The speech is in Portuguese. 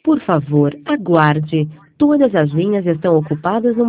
Por favor, aguarde. Todas as linhas estão ocupadas no